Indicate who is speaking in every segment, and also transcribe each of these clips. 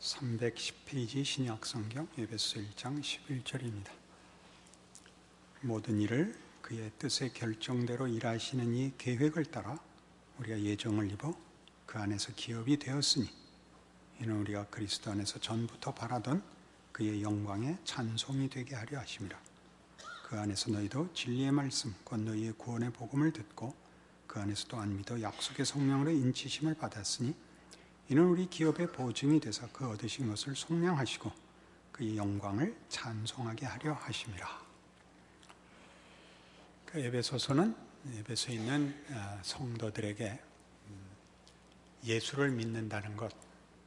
Speaker 1: 310페이지 신약성경 에베소 1장 11절입니다. 모든 일을 그의 뜻의 결정대로 일하시는 이 계획을 따라 우리가 예정을 입어 그 안에서 기업이 되었으니 이는 우리가 그리스도 안에서 전부터 바라던 그의 영광에 찬송이 되게 하려 하심이라. 그 안에서 너희도 진리의 말씀 곧 너희의 구원의 복음을 듣고 그 안에서 또한 믿어 약속의 성령으로 인치심을 받았으니 이는 우리 기업의 보증이 되사 그 얻으신 것을 속량하시고 그의 영광을 찬송하게 하려 하심이라. 그 에베소서는 에베소에 있는 성도들에게 예수를 믿는다는 것,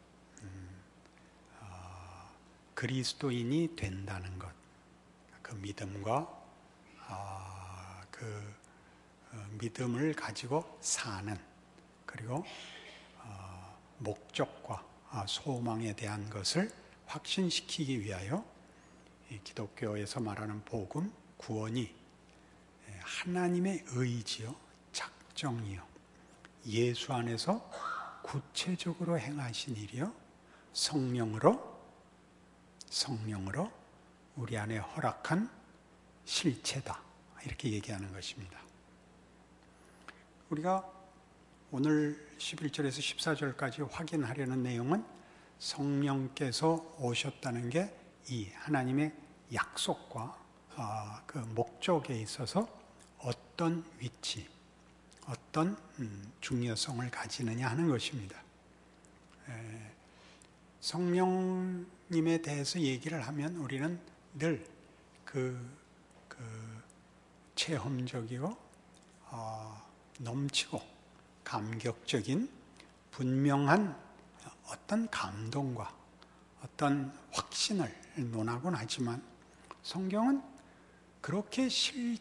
Speaker 1: 그리스도인이 된다는 것, 그 믿음과 그 믿음을 가지고 사는, 그리고 목적과 소망에 대한 것을 확신시키기 위하여 기독교에서 말하는 복음, 구원이 하나님의 의지요, 작정이요, 예수 안에서 구체적으로 행하신 일이요, 성령으로 우리 안에 허락한 실체다, 이렇게 얘기하는 것입니다. 우리가 오늘 11절에서 14절까지 확인하려는 내용은 성령께서 오셨다는 게 이 하나님의 약속과 그 목적에 있어서 어떤 위치, 어떤 중요성을 가지느냐 하는 것입니다. 성령님에 대해서 얘기를 하면 우리는 늘 그 체험적이고 넘치고 감격적인 분명한 어떤 감동과 어떤 확신을 논하곤 하지만 성경은 그렇게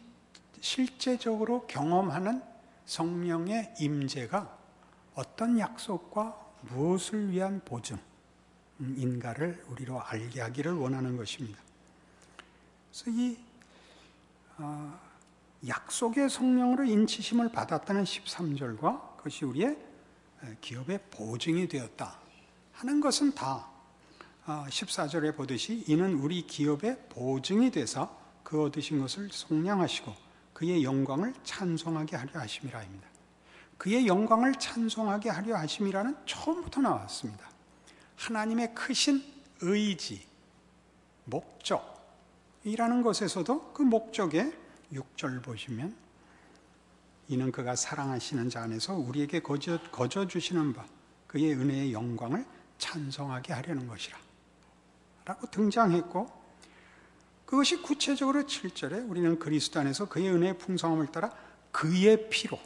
Speaker 1: 실제적으로 경험하는 성령의 임재가 어떤 약속과 무엇을 위한 보증인가를 우리로 알게 하기를 원하는 것입니다. 그래서 이 약속의 성령으로 인치심을 받았다는 13절과 그것이 우리의 기업의 보증이 되었다 하는 것은 다 14절에 보듯이 이는 우리 기업의 보증이 되사 그 얻으신 것을 속량하시고 그의 영광을 찬송하게 하려 하심이라입니다. 그의 영광을 찬송하게 하려 하심이라는 처음부터 나왔습니다. 하나님의 크신 의지, 목적이라는 것에서도 그 목적에 6절 보시면 이는 그가 사랑하시는 자 안에서 우리에게 거저 주시는 바 그의 은혜의 영광을 찬송하게 하려는 것이라 라고 등장했고, 그것이 구체적으로 7절에 우리는 그리스도 안에서 그의 은혜의 풍성함을 따라 그의 피로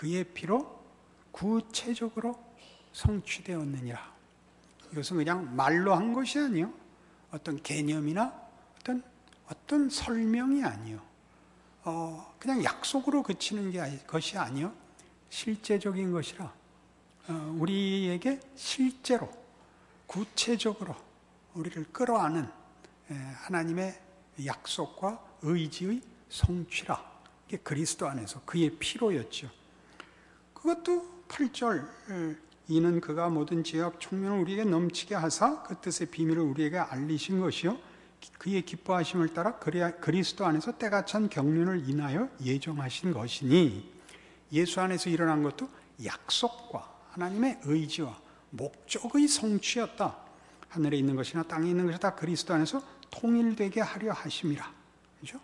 Speaker 1: 구체적으로 성취되었느니라. 이것은 그냥 말로 한 것이 아니요, 어떤 개념이나 어떤 설명이 아니요, 그냥 약속으로 그치는 것이 아니요, 실제적인 것이라 우리에게 실제로 구체적으로 우리를 끌어안은 하나님의 약속과 의지의 성취라. 이게 그리스도 안에서 그의 피로였죠. 그것도 8절 이는 그가 모든 지혜와 총명을 우리에게 넘치게 하사 그 뜻의 비밀을 우리에게 알리신 것이요 그의 기뻐하심을 따라 그리스도 안에서 때가 찬 경륜을 인하여 예정하신 것이니, 예수 안에서 일어난 것도 약속과 하나님의 의지와 목적의 성취였다. 하늘에 있는 것이나 땅에 있는 것이 다 그리스도 안에서 통일되게 하려 하심이라. 그렇죠?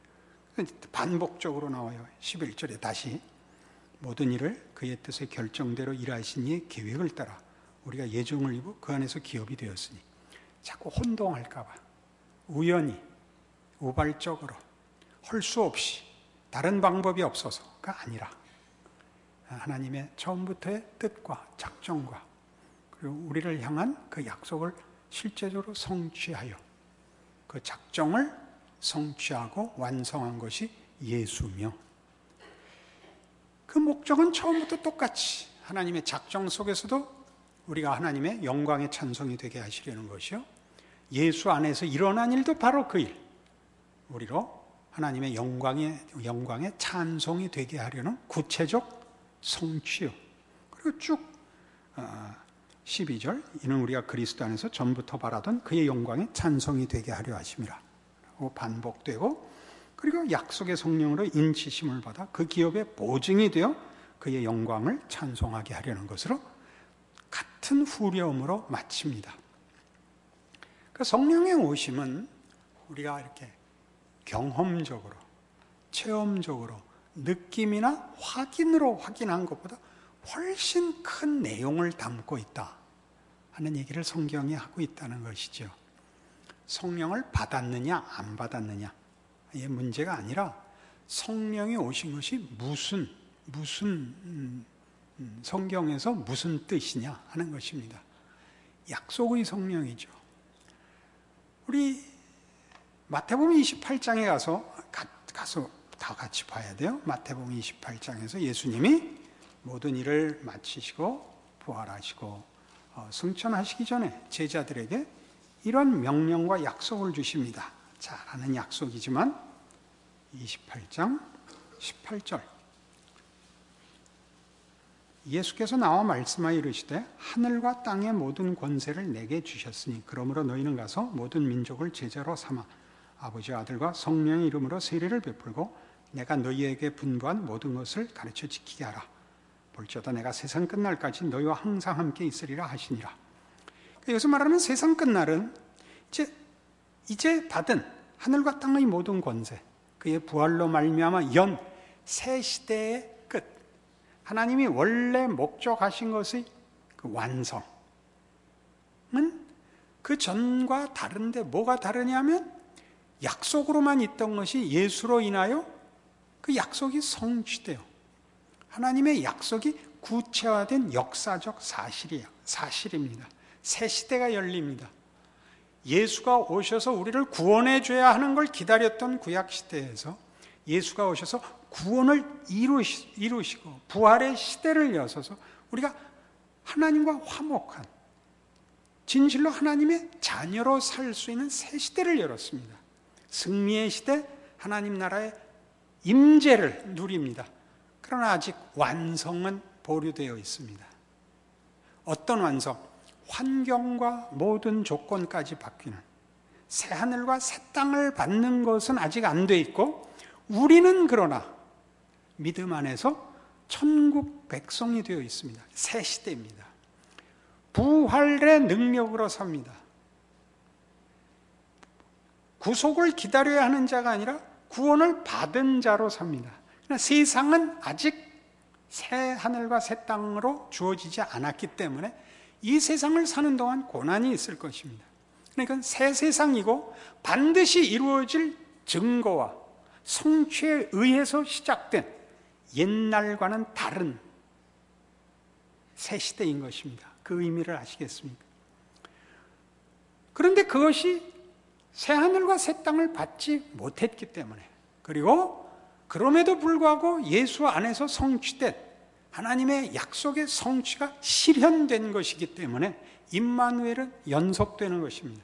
Speaker 1: 반복적으로 나와요. 11절에 다시 모든 일을 그의 뜻의 결정대로 일하신 이의 계획을 따라 우리가 예정을 입어 그 안에서 기업이 되었으니, 자꾸 혼동할까 봐 우연히 우발적으로 할 수 없이 다른 방법이 없어서가 아니라 하나님의 처음부터의 뜻과 작정과 그리고 우리를 향한 그 약속을 실제적으로 성취하여 그 작정을 성취하고 완성한 것이 예수며, 그 목적은 처음부터 똑같이 하나님의 작정 속에서도 우리가 하나님의 영광의 찬송이 되게 하시려는 것이요, 예수 안에서 일어난 일도 바로 그 일, 우리로 하나님의 영광의 찬송이 되게 하려는 구체적 성취요. 그리고 쭉 12절, 이는 우리가 그리스도 안에서 전부터 바라던 그의 영광에 찬송이 되게 하려 하심이라. 반복되고, 그리고 약속의 성령으로 인치심을 받아 그 기업의 보증이 되어 그의 영광을 찬송하게 하려는 것으로 같은 후렴으로 마칩니다. 그 성령의 오심은 우리가 이렇게 경험적으로, 체험적으로, 느낌이나 확인으로 확인한 것보다 훨씬 큰 내용을 담고 있다 하는 얘기를 성경이 하고 있다는 것이죠. 성령을 받았느냐 안 받았느냐 이 문제가 아니라 성령이 오신 것이 무슨 성경에서 무슨 뜻이냐 하는 것입니다. 약속의 성령이죠. 우리 마태복음 28장에 가서 다 같이 봐야 돼요. 마태복음 28장에서 예수님이 모든 일을 마치시고 부활하시고 승천하시기 전에 제자들에게 이런 명령과 약속을 주십니다. 잘 아는 약속이지만 28장 18절, 예수께서 나와 말씀하여 이르시되 하늘과 땅의 모든 권세를 내게 주셨으니 그러므로 너희는 가서 모든 민족을 제자로 삼아 아버지와 아들과 성령의 이름으로 세례를 베풀고 내가 너희에게 분부한 모든 것을 가르쳐 지키게 하라. 볼지어다 내가 세상 끝날까지 너희와 항상 함께 있으리라 하시니라. 여기서 말하는 세상 끝날은 이제 받은 하늘과 땅의 모든 권세, 그의 부활로 말미암아 연 새 시대의 끝, 하나님이 원래 목적하신 것의 그 완성은 그 전과 다른데 뭐가 다르냐면 약속으로만 있던 것이 예수로 인하여 그 약속이 성취돼요. 하나님의 약속이 구체화된 역사적 사실입니다. 새 시대가 열립니다. 예수가 오셔서 우리를 구원해 줘야 하는 걸 기다렸던 구약 시대에서 예수가 오셔서 구원을 이루시고 부활의 시대를 여셔서 우리가 하나님과 화목한 진실로 하나님의 자녀로 살 수 있는 새 시대를 열었습니다. 승리의 시대, 하나님 나라의 임재를 누립니다. 그러나 아직 완성은 보류되어 있습니다. 어떤 완성? 환경과 모든 조건까지 바뀌는 새 하늘과 새 땅을 받는 것은 아직 안 돼 있고, 우리는 그러나 믿음 안에서 천국 백성이 되어 있습니다. 새 시대입니다. 부활의 능력으로 삽니다. 구속을 기다려야 하는 자가 아니라 구원을 받은 자로 삽니다. 그러나 세상은 아직 새 하늘과 새 땅으로 주어지지 않았기 때문에 이 세상을 사는 동안 고난이 있을 것입니다. 그러니까 새 세상이고 반드시 이루어질 증거와 성취에 의해서 시작된 옛날과는 다른 새 시대인 것입니다. 그 의미를 아시겠습니까? 그런데 그것이 새 하늘과 새 땅을 받지 못했기 때문에, 그리고 그럼에도 불구하고 예수 안에서 성취된 하나님의 약속의 성취가 실현된 것이기 때문에 임마누엘은 연속되는 것입니다.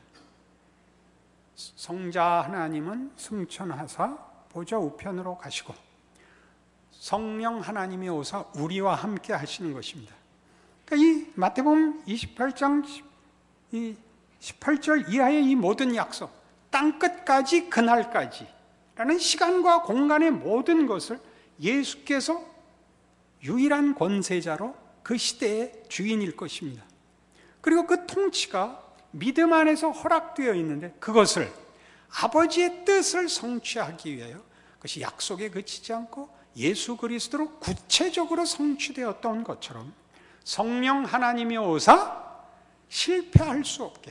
Speaker 1: 성자 하나님은 승천하사 보좌 우편으로 가시고 성령 하나님이 오사 우리와 함께 하시는 것입니다. 그러니까 이 마태복음 28장 18절 이하의 이 모든 약속, 땅끝까지 그날까지 라는 시간과 공간의 모든 것을 예수께서 유일한 권세자로 그 시대의 주인일 것입니다. 그리고 그 통치가 믿음 안에서 허락되어 있는데 그것을 아버지의 뜻을 성취하기 위하여 그것이 약속에 그치지 않고 예수 그리스도로 구체적으로 성취되었던 것처럼 성령 하나님이 오사 실패할 수 없게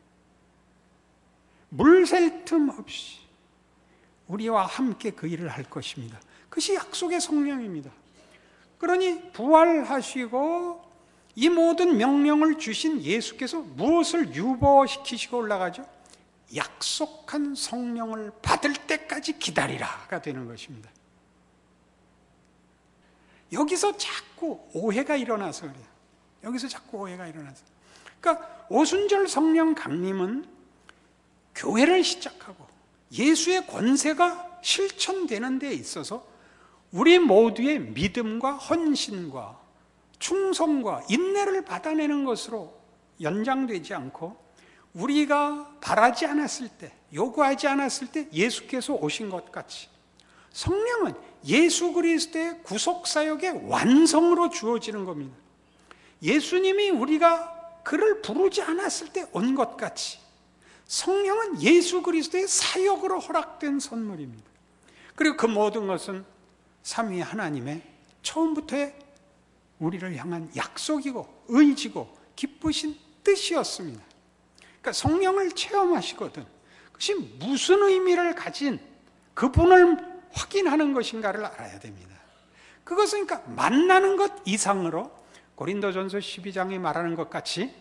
Speaker 1: 물샐 틈 없이 우리와 함께 그 일을 할 것입니다. 그것이 약속의 성령입니다. 그러니 부활하시고 이 모든 명령을 주신 예수께서 무엇을 유보시키시고 올라가죠? 약속한 성령을 받을 때까지 기다리라가 되는 것입니다. 여기서 자꾸 오해가 일어나서 그래요. 여기서 자꾸 오해가 일어나서. 그러니까 오순절 성령 강림은 교회를 시작하고 예수의 권세가 실천되는 데 있어서 우리 모두의 믿음과 헌신과 충성과 인내를 받아내는 것으로 연장되지 않고 우리가 바라지 않았을 때, 요구하지 않았을 때 예수께서 오신 것 같이 성령은 예수 그리스도의 구속사역의 완성으로 주어지는 겁니다. 예수님이 우리가 그를 부르지 않았을 때 온 것 같이 성령은 예수 그리스도의 사역으로 허락된 선물입니다. 그리고 그 모든 것은 삼위 하나님의 처음부터의 우리를 향한 약속이고 의지고 기쁘신 뜻이었습니다. 그러니까 성령을 체험하시거든 그것이 무슨 의미를 가진 그분을 확인하는 것인가를 알아야 됩니다. 그것은 그러니까 만나는 것 이상으로 고린도전서 12장에 말하는 것 같이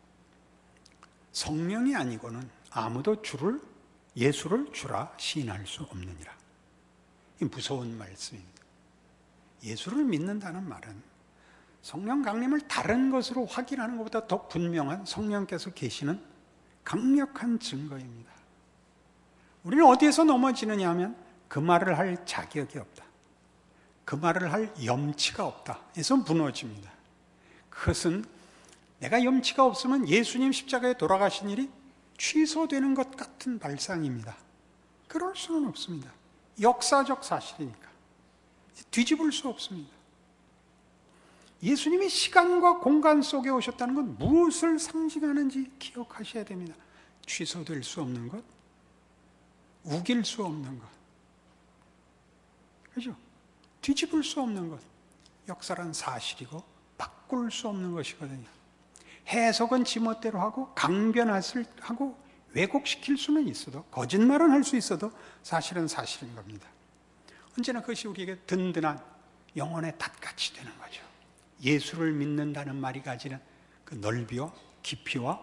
Speaker 1: 성령이 아니고는 아무도 예수를 주라 시인할 수 없느니라. 이 무서운 말씀입니다. 예수를 믿는다는 말은 성령 강림을 다른 것으로 확인하는 것보다 더 분명한 성령께서 계시는 강력한 증거입니다. 우리는 어디에서 넘어지느냐 하면 그 말을 할 자격이 없다, 그 말을 할 염치가 없다 해서 무너집니다. 그것은 내가 염치가 없으면 예수님 십자가에 돌아가신 일이 취소되는 것 같은 발상입니다. 그럴 수는 없습니다. 역사적 사실이니까 뒤집을 수 없습니다. 예수님이 시간과 공간 속에 오셨다는 건 무엇을 상징하는지 기억하셔야 됩니다. 취소될 수 없는 것, 우길 수 없는 것, 그죠? 뒤집을 수 없는 것. 역사란 사실이고 바꿀 수 없는 것이거든요. 해석은 지멋대로 하고 강변하고 왜곡시킬 수는 있어도, 거짓말은 할 수 있어도 사실은 사실인 겁니다. 언제나 그것이 우리에게 든든한 영혼의 닷같이 되는 거죠. 예수를 믿는다는 말이 가지는 그 넓이와 깊이와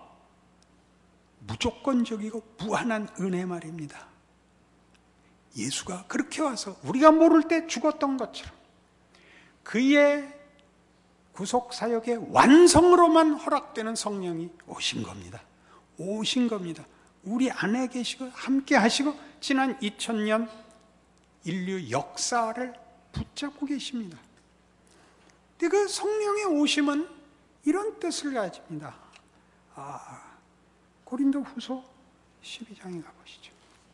Speaker 1: 무조건적이고 무한한 은혜 말입니다. 예수가 그렇게 와서 우리가 모를 때 죽었던 것처럼 그의 구속사역의 완성으로만 허락되는 성령이 오신 겁니다. 오신 겁니다. 우리 안에 계시고 함께 하시고 지난 2000년 인류 역사를 붙잡고 계십니다. 근데 그 성령의 오심은 이런 뜻을 가집니다. 고린도 후서 12장에 가보시죠.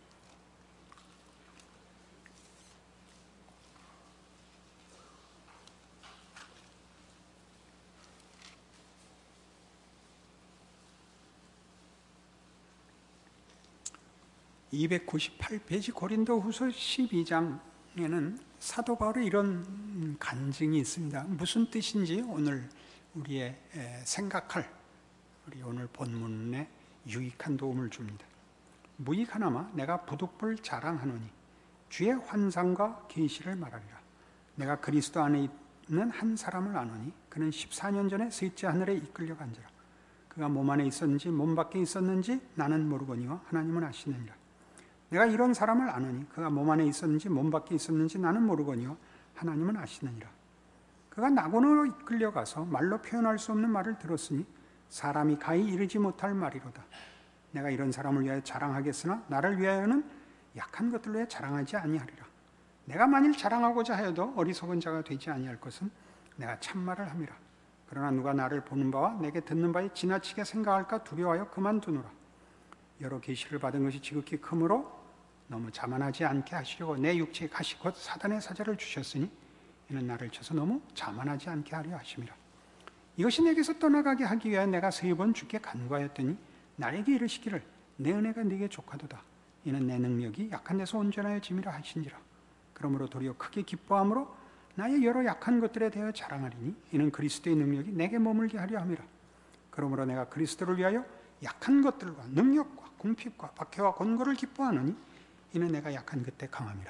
Speaker 1: (298페이지) 고린도 후서 12장에는 사도 바울의 이런 간증이 있습니다. 무슨 뜻인지 오늘 우리의 생각할, 우리 오늘 본문에 유익한 도움을 줍니다. 무익하나마 내가 부득불 자랑하노니 주의 환상과 계시를 말하리라. 내가 그리스도 안에 있는 한 사람을 아노니 그는 14년 전에 셋째 하늘에 이끌려 간지라. 그가 몸 안에 있었는지 몸 밖에 있었는지 나는 모르거니와 하나님은 아시느니라. 내가 이런 사람을 아노니 그가 몸 안에 있었는지 몸 밖에 있었는지 나는 모르거니와 하나님은 아시느니라. 그가 낙원으로 이끌려가서 말로 표현할 수 없는 말을 들었으니 사람이 가히 이르지 못할 말이로다. 내가 이런 사람을 위하여 자랑하겠으나 나를 위하여는 약한 것들로 해 자랑하지 아니하리라. 내가 만일 자랑하고자 하여도 어리석은 자가 되지 아니할 것은 내가 참말을 함이라. 그러나 누가 나를 보는 바와 내게 듣는 바에 지나치게 생각할까 두려워하여 그만두노라. 여러 계시를 받은 것이 지극히 크므로 너무 자만하지 않게 하시려고 내 육체의 가시 곧 사단의 사자를 주셨으니 이는 나를 쳐서 너무 자만하지 않게 하려 하심이라. 이것이 내게서 떠나가게 하기 위하여 내가 3번 주께 간구하였더니 나에게 이르시기를 내 은혜가 네게 족하도다. 이는 내 능력이 약한 데서 온전하여 짐이라 하신지라. 그러므로 도리어 크게 기뻐함으로 나의 여러 약한 것들에 대하여 자랑하리니 이는 그리스도의 능력이 내게 머물게 하려 함이라. 그러므로 내가 그리스도를 위하여 약한 것들과 능력과 궁핍과 박해와 권고를 기뻐하노니 이는 내가 약한 그때 강함이라.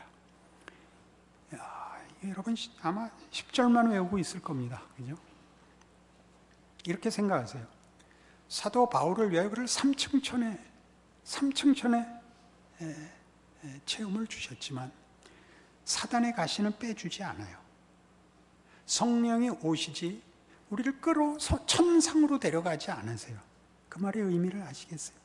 Speaker 1: 여러분 아마 10절만 외우고 있을 겁니다. 그죠? 이렇게 생각하세요. 사도 바울을 위하여 그를 삼층천의 체험을 주셨지만 사단의 가시는 빼주지 않아요. 성령이 오시지 우리를 끌어서 천상으로 데려가지 않으세요. 그 말의 의미를 아시겠어요?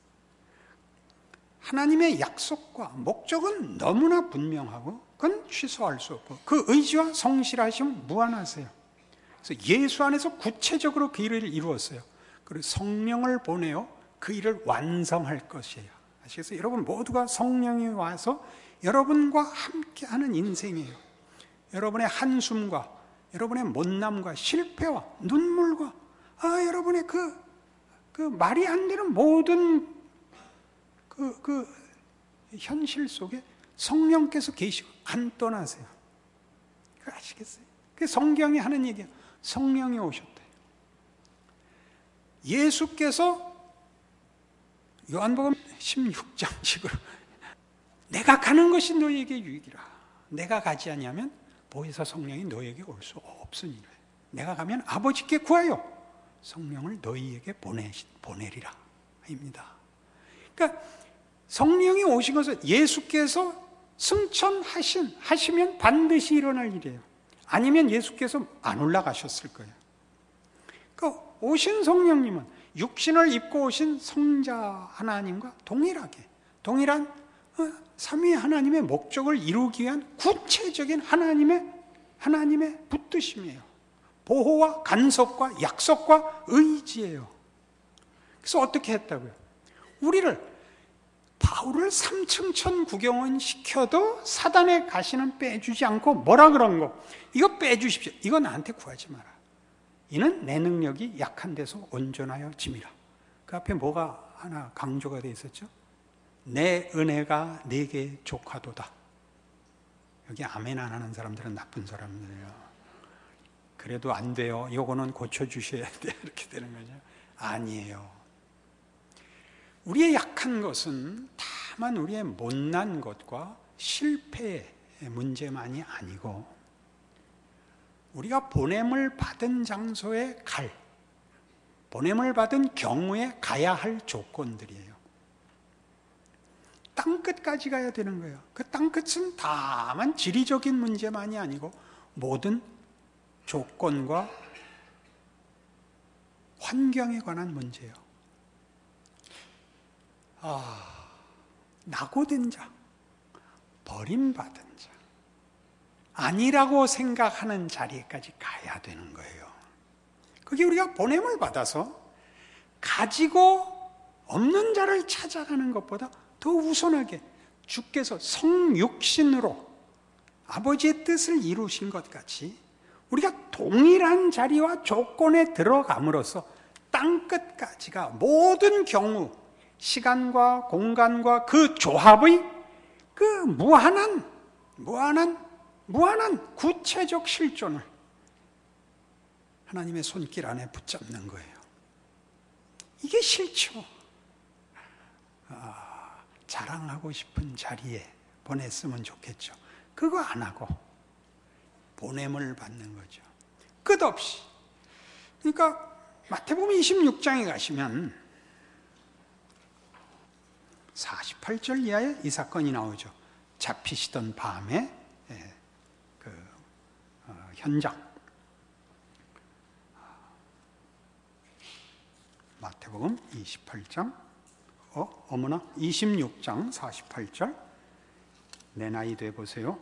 Speaker 1: 하나님의 약속과 목적은 너무나 분명하고 그건 취소할 수 없고 그 의지와 성실하심은 무한하세요. 그래서 예수 안에서 구체적으로 그 일을 이루었어요. 그리고 성령을 보내어 그 일을 완성할 것이에요. 아시겠어요? 여러분 모두가 성령이 와서 여러분과 함께하는 인생이에요. 여러분의 한숨과 여러분의 못남과 실패와 눈물과 여러분의 그 말이 안 되는 모든 그 현실 속에 성령께서 계시고 안 떠나세요. 아시겠어요? 그 성경이 하는 얘기예요. 성령이 오셨대. 예수께서 요한복음 16장식으로 내가 가는 것이 너희에게 유익이라. 내가 가지 아니하면 보혜사 성령이 너희에게 올 수 없으니라. 내가 가면 아버지께 구하여 성령을 너희에게 보내리라 입니다. 그러니까 성령이 오신 것은 예수께서 승천하시면 반드시 일어날 일이에요. 아니면 예수께서 안 올라가셨을 거예요. 그러니까 오신 성령님은 육신을 입고 오신 성자 하나님과 동일한 삼위 하나님의 목적을 이루기 위한 구체적인 하나님의 붙드심이에요. 보호와 간섭과 약속과 의지예요. 그래서 어떻게 했다고요? 바울을 3층 천 구경은 시켜도 사단의 가시는 빼주지 않고 뭐라 그런 거? 이거 빼주십시오. 이거 나한테 구하지 마라. 이는 내 능력이 약한 데서 온전하여 짐이라. 그 앞에 뭐가 하나 강조가 되어 있었죠? 내 은혜가 네게 족하도다. 여기 아멘 안 하는 사람들은 나쁜 사람들이에요. 그래도 안 돼요. 이거는 고쳐주셔야 돼. 이렇게 되는 거죠. 아니에요. 우리의 약한 것은 다만 우리의 못난 것과 실패의 문제만이 아니고 우리가 보냄을 받은 장소에 보냄을 받은 경우에 가야 할 조건들이에요. 땅끝까지 가야 되는 거예요. 그 땅끝은 다만 지리적인 문제만이 아니고 모든 조건과 환경에 관한 문제예요. 낙오된 자, 버림받은 자, 아니라고 생각하는 자리까지 가야 되는 거예요. 그게 우리가 보냄을 받아서 가지고 없는 자를 찾아가는 것보다 더 우선하게 주께서 성육신으로 아버지의 뜻을 이루신 것 같이 우리가 동일한 자리와 조건에 들어감으로써 땅끝까지가 모든 경우 시간과 공간과 그 조합의 그 무한한 구체적 실존을 하나님의 손길 안에 붙잡는 거예요. 이게 싫죠. 자랑하고 싶은 자리에 보냈으면 좋겠죠. 그거 안 하고 보냄을 받는 거죠. 끝없이. 그러니까 마태복음 26장에 가시면 48절 이하에 이 사건이 나오죠. 잡히시던 밤에 현장. 마태복음 28장 어머나 26장 48절 내 나이 돼 보세요.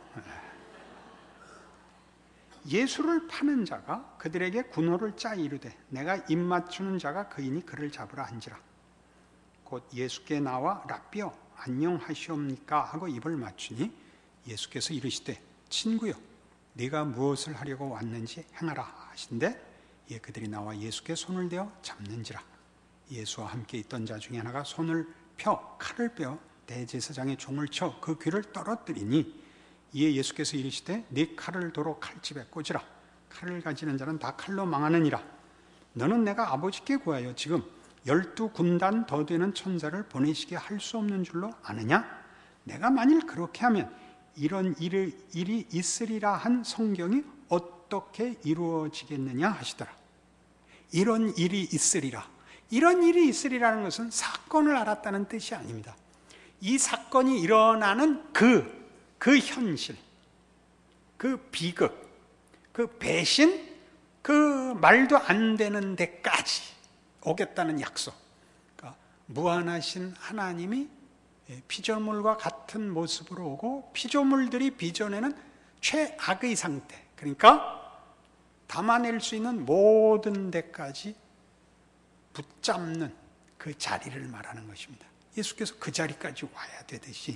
Speaker 1: 예수를 파는 자가 그들에게 군호를 짜 이르되 내가 입 맞추는 자가 그이니 그를 잡으라 한지라. 곧 예수께 나와 랍비여 안녕하시옵니까 하고 입을 맞추니 예수께서 이르시되 친구여 네가 무엇을 하려고 왔는지 행하라 하신대 예 그들이 나와 예수께 손을 대어 잡는지라. 예수와 함께 있던 자 중에 하나가 손을 펴 칼을 빼어 대제사장의 종을 쳐 그 귀를 떨어뜨리니 이에 예수께서 이르시되 네 칼을 도로 칼집에 꽂으라. 칼을 가지는 자는 다 칼로 망하느니라. 너는 내가 아버지께 구하여 지금 12군단 더 되는 천사를 보내시게 할 수 없는 줄로 아느냐? 내가 만일 그렇게 하면 이런 일이 있으리라 한 성경이 어떻게 이루어지겠느냐 하시더라. 이런 일이 있으리라. 이런 일이 있으리라는 것은 사건을 알았다는 뜻이 아닙니다. 이 사건이 일어나는 그 현실, 그 비극, 그 배신, 그 말도 안 되는 데까지 오겠다는 약속. 그러니까 무한하신 하나님이 피조물과 같은 모습으로 오고 피조물들이 빚어내는 최악의 상태, 그러니까 담아낼 수 있는 모든 데까지 붙잡는 그 자리를 말하는 것입니다. 예수께서 그 자리까지 와야 되듯이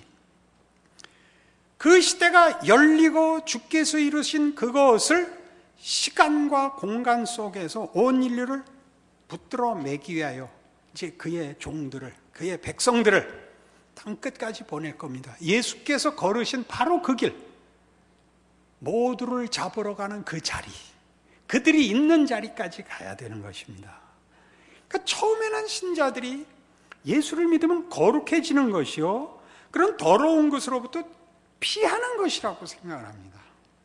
Speaker 1: 그 시대가 열리고 주께서 이루신 그것을 시간과 공간 속에서 온 인류를 붙들어 매기 위하여 이제 그의 종들을, 그의 백성들을 땅끝까지 보낼 겁니다. 예수께서 걸으신 바로 그 길, 모두를 잡으러 가는 그 자리, 그들이 있는 자리까지 가야 되는 것입니다. 그러니까 처음에는 신자들이 예수를 믿으면 거룩해지는 것이요, 그런 더러운 것으로부터 피하는 것이라고 생각을 합니다.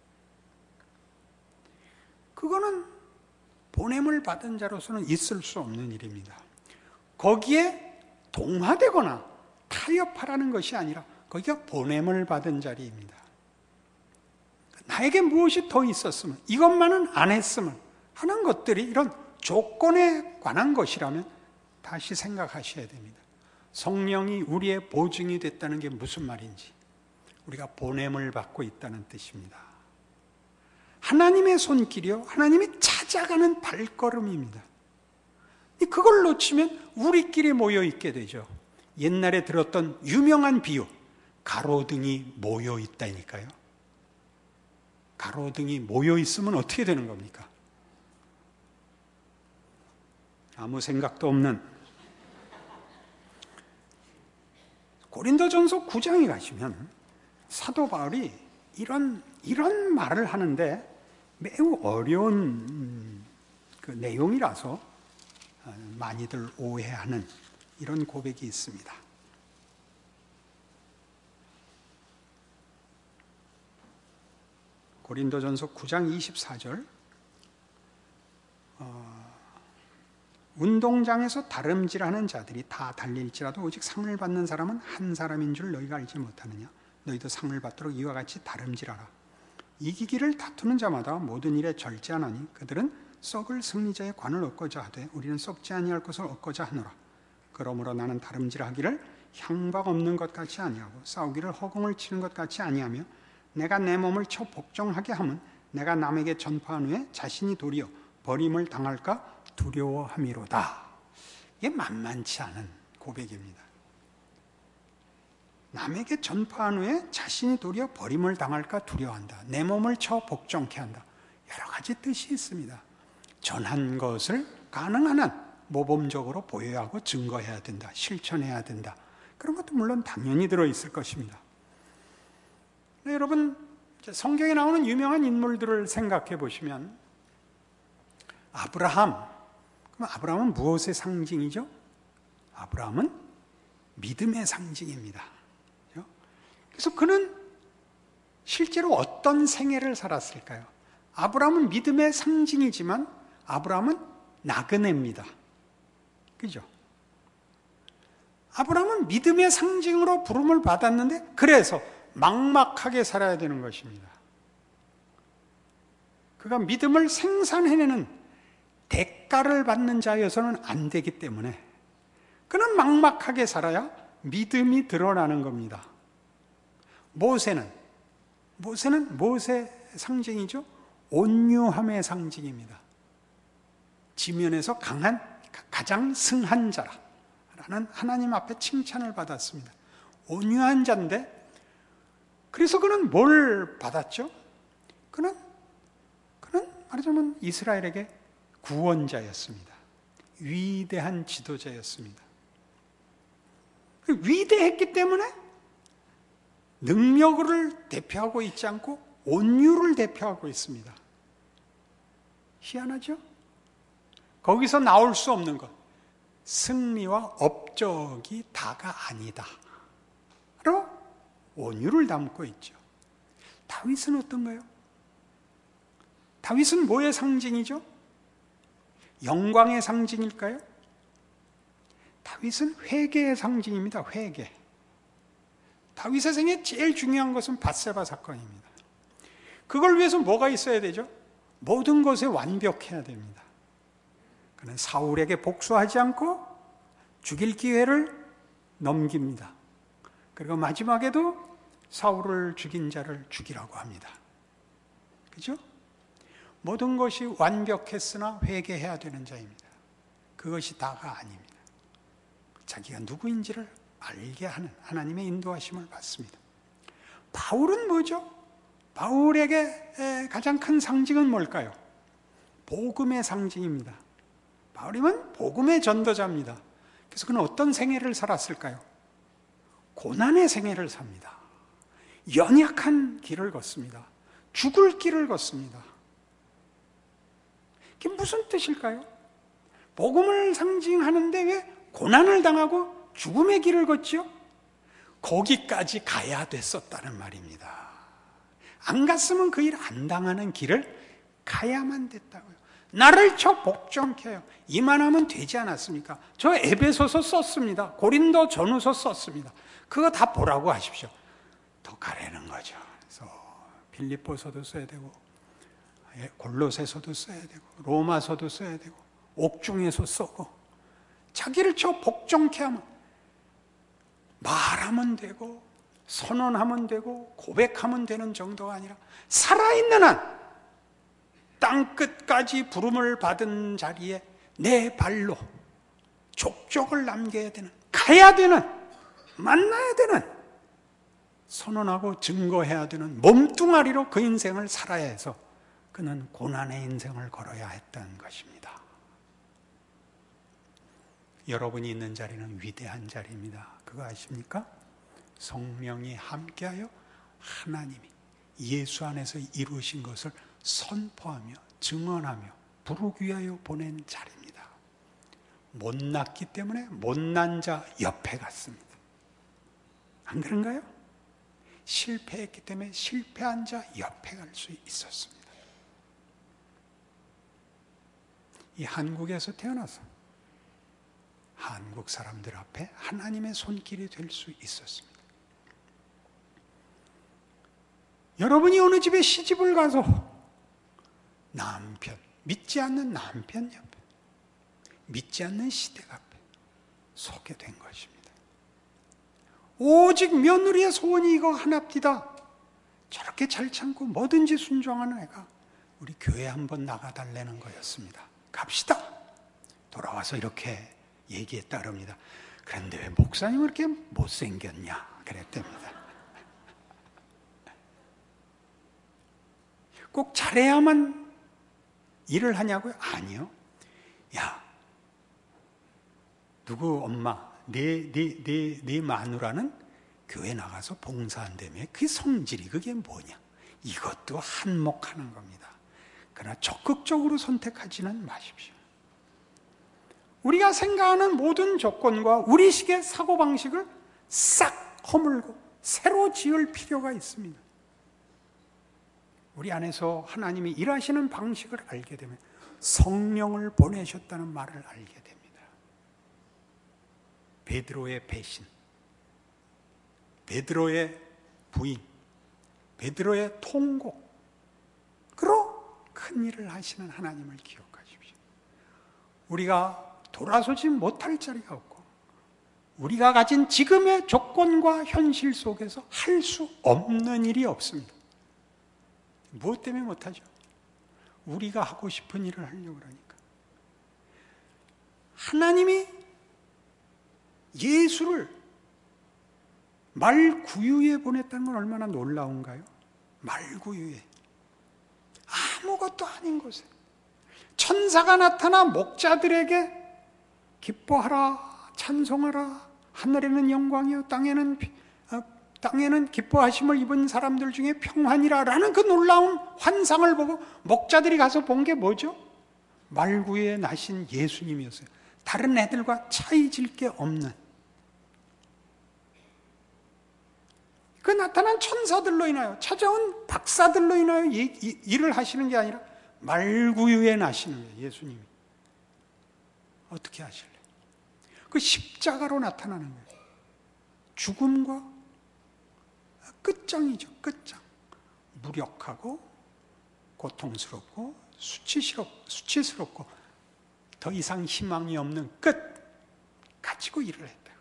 Speaker 1: 그거는 보냄을 받은 자로서는 있을 수 없는 일입니다. 거기에 동화되거나 타협하라는 것이 아니라 거기가 보냄을 받은 자리입니다. 나에게 무엇이 더 있었으면, 이것만은 안 했으면 하는 것들이 이런 조건에 관한 것이라면 다시 생각하셔야 됩니다. 성령이 우리의 보증이 됐다는 게 무슨 말인지, 우리가 보냄을 받고 있다는 뜻입니다. 하나님의 손길이요, 하나님이 찾아가는 발걸음입니다. 그걸 놓치면 우리끼리 모여 있게 되죠. 옛날에 들었던 유명한 비유, 가로등이 모여 있다니까요. 가로등이 모여 있으면 어떻게 되는 겁니까? 아무 생각도 없는. 고린도전서 9장에 가시면 사도 바울이 이런 말을 하는데 매우 어려운 그 내용이라서 많이들 오해하는 이런 고백이 있습니다. 고린도전서 9장 24절, 운동장에서 다름질하는 자들이 다 달릴지라도 오직 상을 받는 사람은 한 사람인 줄 너희가 알지 못하느냐. 너희도 상을 받도록 이와 같이 다름질하라. 이기기를 다투는 자마다 모든 일에 절제하나니 그들은 썩을 승리자의 관을 얻고자 하되 우리는 썩지 아니할 것을 얻고자 하노라. 그러므로 나는 다름질하기를 향박 없는 것 같이 아니하고 싸우기를 허공을 치는 것 같이 아니하며 내가 내 몸을 쳐 복종하게 하면 내가 남에게 전파한 후에 자신이 도리어 버림을 당할까 두려워함이로다. 이게 만만치 않은 고백입니다. 남에게 전파한 후에 자신이 도리어 버림을 당할까 두려워한다. 내 몸을 쳐 복종케 한다. 여러 가지 뜻이 있습니다. 전한 것을 가능한 한 모범적으로 보여야 하고 증거해야 된다. 실천해야 된다. 그런 것도 물론 당연히 들어있을 것입니다. 네, 여러분, 성경에 나오는 유명한 인물들을 생각해 보시면 아브라함, 그럼 아브라함은 무엇의 상징이죠? 아브라함은 믿음의 상징입니다. 그래서 그는 실제로 어떤 생애를 살았을까요? 아브라함은 믿음의 상징이지만 아브라함은 나그네입니다. 그죠? 아브라함은 믿음의 상징으로 부름을 받았는데 그래서 막막하게 살아야 되는 것입니다. 그가 믿음을 생산해내는 대가를 받는 자여서는 안 되기 때문에 그는 막막하게 살아야 믿음이 드러나는 겁니다. 모세는 무엇의 상징이죠? 온유함의 상징입니다. 지면에서 강한, 가장 승한 자라는 하나님 앞에 칭찬을 받았습니다. 온유한 자인데 그래서 그는 뭘 받았죠? 그는 말하자면 이스라엘에게 구원자였습니다. 위대한 지도자였습니다. 위대했기 때문에 능력을 대표하고 있지 않고 온유를 대표하고 있습니다. 희한하죠? 거기서 나올 수 없는 것, 승리와 업적이 다가 아니다. 바로 온유를 담고 있죠. 다윗은 어떤가요? 다윗은 뭐의 상징이죠? 영광의 상징일까요? 다윗은 회개의 상징입니다. 회개. 다윗의 생에 제일 중요한 것은 밧세바 사건입니다. 그걸 위해서 뭐가 있어야 되죠? 모든 것에 완벽해야 됩니다. 그는 사울에게 복수하지 않고 죽일 기회를 넘깁니다. 그리고 마지막에도 사울을 죽인 자를 죽이라고 합니다. 그죠? 모든 것이 완벽했으나 회개해야 되는 자입니다. 그것이 다가 아닙니다. 자기가 누구인지를 알게 하는 하나님의 인도하심을 받습니다. 바울은 뭐죠? 바울에게 가장 큰 상징은 뭘까요? 복음의 상징입니다. 바울이면 복음의 전도자입니다. 그래서 그는 어떤 생애를 살았을까요? 고난의 생애를 삽니다. 연약한 길을 걷습니다. 죽을 길을 걷습니다. 그게 무슨 뜻일까요? 복음을 상징하는데 왜 고난을 당하고 죽음의 길을 걷죠? 거기까지 가야 됐었다는 말입니다. 안 갔으면 그 일 안 당하는 길을 가야만 됐다고요. 나를 쳐 복종케 해요. 이만하면 되지 않았습니까? 저 에베소서 썼습니다. 고린도 전후서 썼습니다. 그거 다 보라고 하십시오. 더 가라는 거죠. 그래서 빌립보서도 써야 되고 골로새서도 써야 되고 로마서도 써야 되고 옥중에서 쓰고 자기를 쳐 복종케 하면 말하면 되고 선언하면 되고 고백하면 되는 정도가 아니라 살아있는 한 땅끝까지 부름을 받은 자리에 내 발로 족적을 남겨야 되는, 가야 되는, 만나야 되는, 선언하고 증거해야 되는 몸뚱아리로 그 인생을 살아야 해서 그는 고난의 인생을 걸어야 했던 것입니다. 여러분이 있는 자리는 위대한 자리입니다. 그거 아십니까? 성령이 함께하여 하나님이 예수 안에서 이루신 것을 선포하며 증언하며 부르기 위하여 보낸 자리입니다. 못났기 때문에 못난 자 옆에 갔습니다. 안 그런가요? 실패했기 때문에 실패한 자 옆에 갈 수 있었습니다. 이 한국에서 태어나서 한국 사람들 앞에 하나님의 손길이 될 수 있었습니다. 여러분이 어느 집에 시집을 가서 남편, 믿지 않는 남편 옆에, 믿지 않는 시댁 앞에 서게 된 것입니다. 오직 며느리의 소원이 이거 하나입니다. 저렇게 잘 참고 뭐든지 순종하는 애가 우리 교회 한번 나가달라는 거였습니다. 갑시다. 돌아와서 이렇게 얘기했다 그럽니다. 그런데 왜 목사님은 이렇게 못생겼냐 그랬답니다. 꼭 잘해야만 일을 하냐고요? 아니요. 야, 누구 엄마, 네 마누라는 교회 나가서 봉사한다며. 그게 성질이 그게 뭐냐? 이것도 한몫하는 겁니다. 그러나 적극적으로 선택하지는 마십시오. 우리가 생각하는 모든 조건과 우리식의 사고방식을 싹 허물고 새로 지을 필요가 있습니다. 우리 안에서 하나님이 일하시는 방식을 알게 되면 성령을 보내셨다는 말을 알게 됩니다. 베드로의 배신, 베드로의 부인, 베드로의 통곡, 그로 큰 일을 하시는 하나님을 기억하십시오. 우리가 돌아서지 못할 자리가 없고 우리가 가진 지금의 조건과 현실 속에서 할 수 없는 일이 없습니다. 무엇 때문에 못하죠? 우리가 하고 싶은 일을 하려고 그러니까. 하나님이 예수를 말구유에 보냈다는 건 얼마나 놀라운가요? 말구유에. 아무것도 아닌 곳에 천사가 나타나 목자들에게 기뻐하라, 찬송하라, 하늘에는 영광이요 땅에는 기뻐하심을 입은 사람들 중에 평안이라 라는 그 놀라운 환상을 보고 목자들이 가서 본 게 뭐죠? 말구유에 나신 예수님이었어요. 다른 애들과 차이질 게 없는. 그 나타난 천사들로 인하여, 찾아온 박사들로 인하여 일을 하시는 게 아니라 말구유에 나시는 거예요. 예수님이. 어떻게 하실래요? 그 십자가로 나타나는 거예요. 죽음과 끝장이죠. 끝장. 무력하고 고통스럽고 수치스럽고 더 이상 희망이 없는 끝 가지고 일을 했다.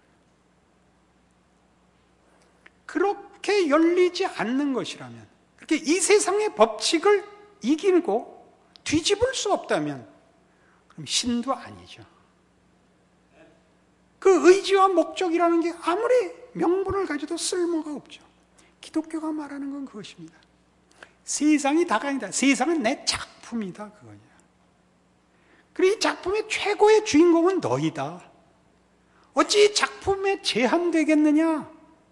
Speaker 1: 그렇게 열리지 않는 것이라면, 그렇게 이 세상의 법칙을 이기고 뒤집을 수 없다면 그럼 신도 아니죠. 그 의지와 목적이라는 게 아무리 명분을 가져도 쓸모가 없죠. 기독교가 말하는 건 그것입니다. 세상이 다가 아니다. 세상은 내 작품이다. 그거예요. 그리고 이 작품의 최고의 주인공은 너희다. 어찌 작품에 제한되겠느냐?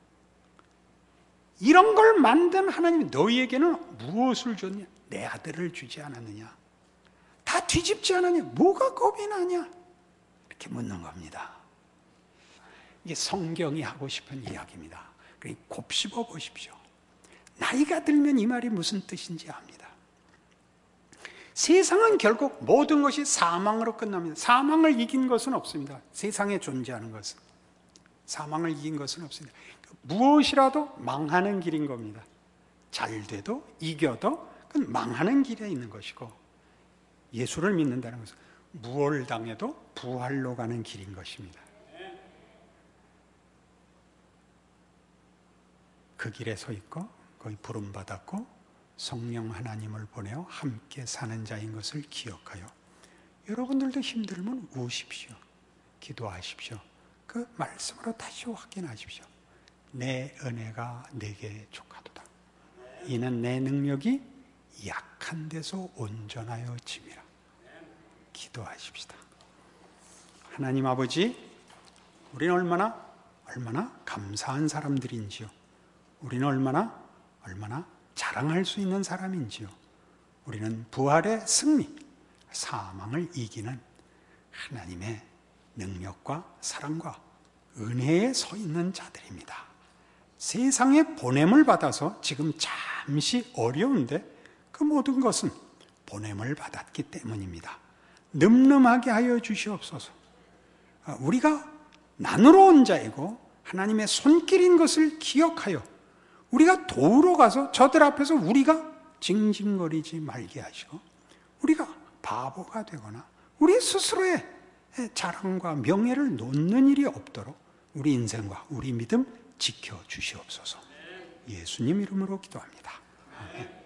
Speaker 1: 이런 걸 만든 하나님이 너희에게는 무엇을 줬냐? 내 아들을 주지 않았느냐? 다 뒤집지 않았냐? 뭐가 겁이 나냐? 이렇게 묻는 겁니다. 이게 성경이 하고 싶은 이야기입니다. 그러니 곱씹어 보십시오. 나이가 들면 이 말이 무슨 뜻인지 압니다. 세상은 결국 모든 것이 사망으로 끝납니다. 사망을 이긴 것은 없습니다. 세상에 존재하는 것은. 사망을 이긴 것은 없습니다. 무엇이라도 망하는 길인 겁니다. 잘 돼도 이겨도 그건 망하는 길에 있는 것이고, 예수를 믿는다는 것은 무엇을 당해도 부활로 가는 길인 것입니다. 그 길에 서 있고 거기 부름받았고 성령 하나님을 보내어 함께 사는 자인 것을 기억하여 여러분들도 힘들면 우십시오. 기도하십시오. 그 말씀으로 다시 확인하십시오. 내 은혜가 내게 족하도다. 이는 내 능력이 약한 데서 온전하여 짐이라. 기도하십시다. 하나님 아버지, 우리는 얼마나 감사한 사람들인지요. 우리는 얼마나 자랑할 수 있는 사람인지요. 우리는 부활의 승리, 사망을 이기는 하나님의 능력과 사랑과 은혜에 서 있는 자들입니다. 세상에 보냄을 받아서 지금 잠시 어려운데 그 모든 것은 보냄을 받았기 때문입니다. 늠름하게 하여 주시옵소서. 우리가 나누러 온 자이고 하나님의 손길인 것을 기억하여 우리가 도우러 가서 저들 앞에서 우리가 징징거리지 말게 하시고, 우리가 바보가 되거나 우리 스스로의 자랑과 명예를 놓는 일이 없도록 우리 인생과 우리 믿음 지켜주시옵소서. 예수님 이름으로 기도합니다. 아멘.